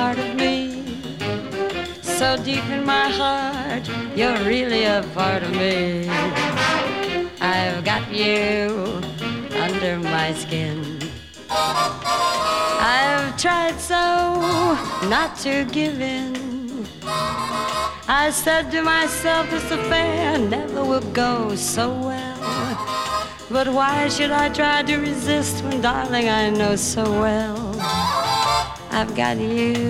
part of me. So deep in my heart, you're really a part of me. I've got you under my skin. I've tried so not to give in. I said to myself, this affair never will go so well. But why should I try to resist when, darling, I know so well I've got you